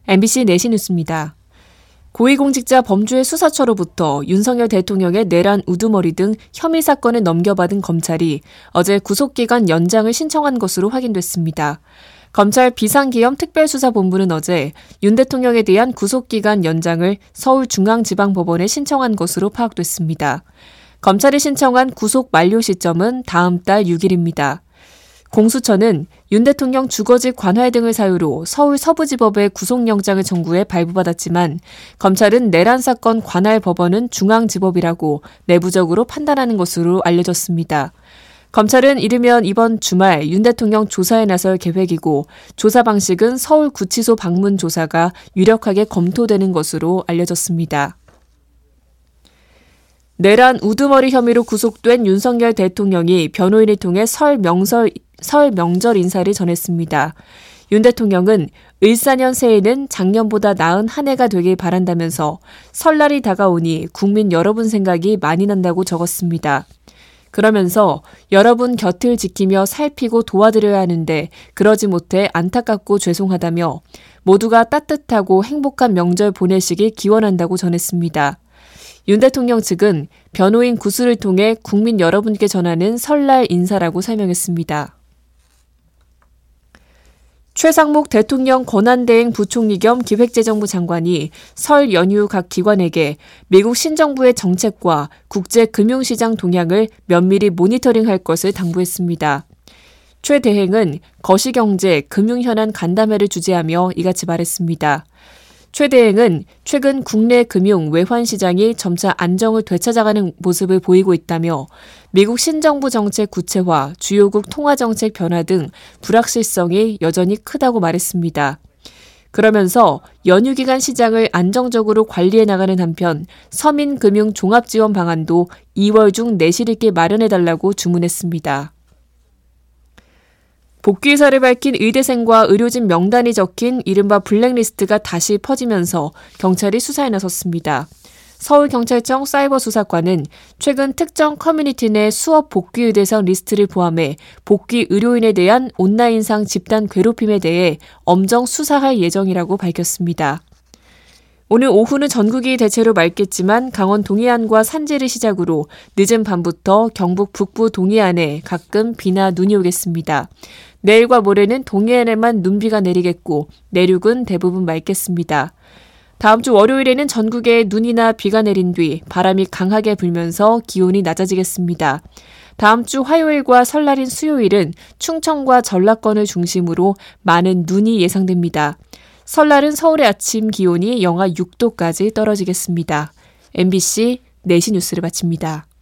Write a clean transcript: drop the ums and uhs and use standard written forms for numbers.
MBC 내신 뉴스입니다. 고위공직자 범죄 수사처로부터 윤석열 대통령의 내란 우두머리 등 혐의 사건을 넘겨받은 검찰이 어제 구속기간 연장을 신청한 것으로 확인됐습니다. 검찰 비상기염특별수사본부는 어제 윤 대통령에 대한 구속기간 연장을 서울중앙지방법원에 신청한 것으로 파악됐습니다. 검찰이 신청한 구속 만료 시점은 다음 달 6일입니다. 공수처는 윤 대통령 주거지 관할 등을 사유로 서울 서부지법에 구속영장을 청구해 발부받았지만 검찰은 내란 사건 관할 법원은 중앙지법이라고 내부적으로 판단하는 것으로 알려졌습니다. 검찰은 이르면 이번 주말 윤 대통령 조사에 나설 계획이고 조사 방식은 서울구치소 방문 조사가 유력하게 검토되는 것으로 알려졌습니다. 내란 우두머리 혐의로 구속된 윤석열 대통령이 변호인을 통해 설 명절 인사를 전했습니다. 윤 대통령은 을사년 새해는 작년보다 나은 한 해가 되길 바란다면서 설날이 다가오니 국민 여러분 생각이 많이 난다고 적었습니다. 그러면서 여러분 곁을 지키며 살피고 도와드려야 하는데 그러지 못해 안타깝고 죄송하다며 모두가 따뜻하고 행복한 명절 보내시길 기원한다고 전했습니다. 윤 대통령 측은 변호인 구술을 통해 국민 여러분께 전하는 설날 인사라고 설명했습니다. 최상목 대통령 권한대행 부총리 겸 기획재정부 장관이 설 연휴 각 기관에게 미국 신정부의 정책과 국제 금융시장 동향을 면밀히 모니터링할 것을 당부했습니다. 최 대행은 거시경제, 금융현안 간담회를 주재하며 이같이 말했습니다. 최 대행은 최근 국내 금융, 외환 시장이 점차 안정을 되찾아가는 모습을 보이고 있다며 미국 신정부 정책 구체화, 주요국 통화정책 변화 등 불확실성이 여전히 크다고 말했습니다. 그러면서 연휴 기간 시장을 안정적으로 관리해 나가는 한편 서민금융 종합지원 방안도 2월 중 내실 있게 마련해달라고 주문했습니다. 복귀 의사를 밝힌 의대생과 의료진 명단이 적힌 이른바 블랙리스트가 다시 퍼지면서 경찰이 수사에 나섰습니다. 서울경찰청 사이버수사과는 최근 특정 커뮤니티 내 수업 복귀 의대생 리스트를 포함해 복귀 의료인에 대한 온라인상 집단 괴롭힘에 대해 엄정 수사할 예정이라고 밝혔습니다. 오늘 오후는 전국이 대체로 맑겠지만 강원 동해안과 산지를 시작으로 늦은 밤부터 경북 북부 동해안에 가끔 비나 눈이 오겠습니다. 내일과 모레는 동해안에만 눈비가 내리겠고 내륙은 대부분 맑겠습니다. 다음 주 월요일에는 전국에 눈이나 비가 내린 뒤 바람이 강하게 불면서 기온이 낮아지겠습니다. 다음 주 화요일과 설날인 수요일은 충청과 전라권을 중심으로 많은 눈이 예상됩니다. 설날은 서울의 아침 기온이 영하 6도까지 떨어지겠습니다. MBC 내시 뉴스를 마칩니다.